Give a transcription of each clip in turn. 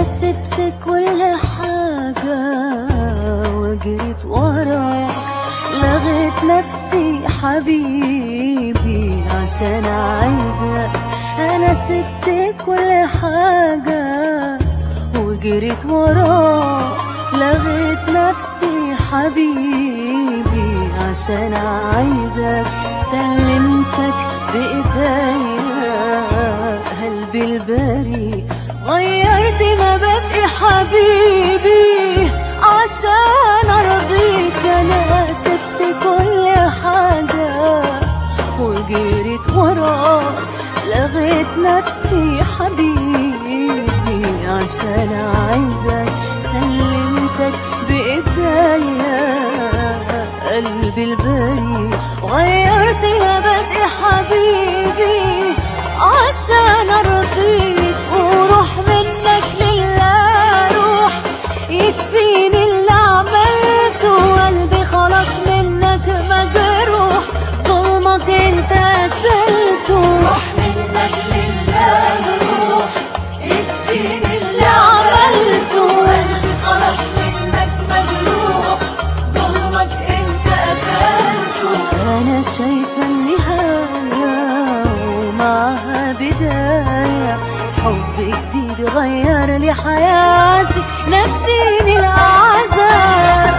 سبت كل حاجة وجريت وراك، لغيت نفسي حبيبي عشان عايزك. أنا سبت كل حاجة وجريت وراك، لغيت نفسي حبيبي عشان عايزك. سلمتك بإيديا قلبي البريء، غيرت مبادئي حبيبي عشان أرضيك. أنا سبت كل حاجة وجريت وراك، لغيت نفسي حبيبي عشان عايزك. سلمتك بإيديا قلبي البريء، غيرت مبادئي حبيبي عشان أرضيك. وروح منك لله روح، يكفيني اللي عملته. قلبي خلاص منك مجروح، ظلمك انت قتلته. روح منك لله روح، يكفيني اللي عملته. قلبي خلاص منك مجروح، ظلمك انت قتلته. أنا شايفة النهاية ومعها بداية، حب جديد غير لي حياتي، نسيني العذاب.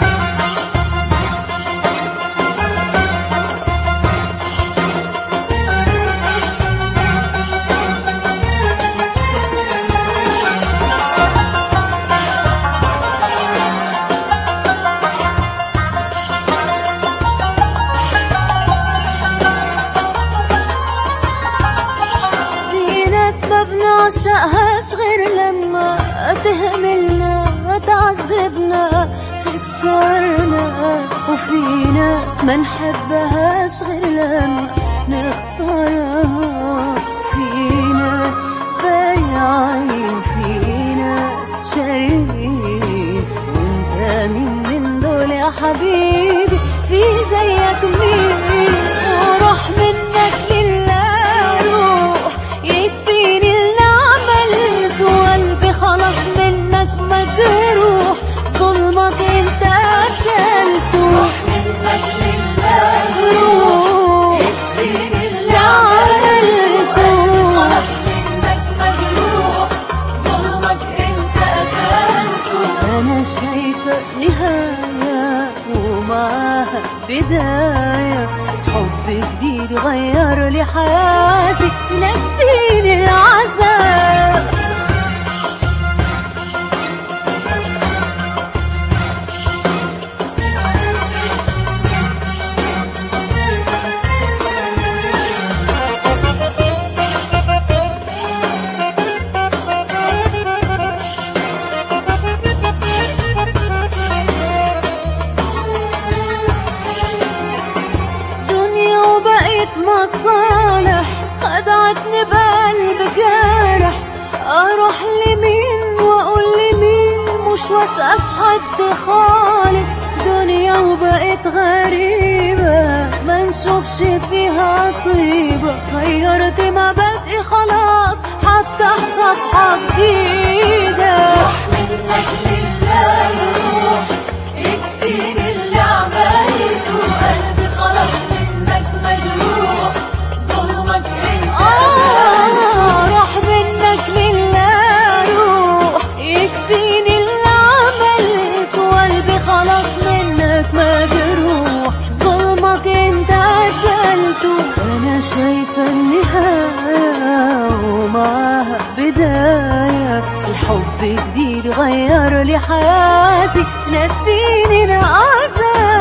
منعشقهاش غير لما تهملنا، تعذبنا، تكسرنا. وفي ناس ما نحبهاش غير لما نخسرها. في ناس بايعين، في ناس شارين. وانت مين من دول يا حبيبي؟ في زيك مين؟ وروح منك لله روح، يكفيني اللي عملته. قلبي خلاص منك مجروح، ظلمك انت قتلته. روح منك لله روح، يكفيني اللي عملته. خلاص منك مجروح، ظلمك انت قتلته. أنا شايفة نهاية ومعاها بداية، حب جديد غير لي حياتي، نسيني العذاب. مصالح خدعتني بقلب جارح، اروح لمين واقول لمين؟ مش واثقه في حد خالص. دنيا وبقت غريبه ما نشوفش فيها طيبه. غيرت مبادئي خلاص، هفتح صفحه جديده. روح منك لله روح، يكفيني اللي عملته. قلبي خلاص منك مجروح، ظلمك انت روح منك لله روح، يكفيني اللي عملته. قلبي خلاص منك مجروح، ظلمك انت قتلته. انا شايفة النهاية ومعاها بداية، الحب جديد غير لي حياتي، نسيني العذاب.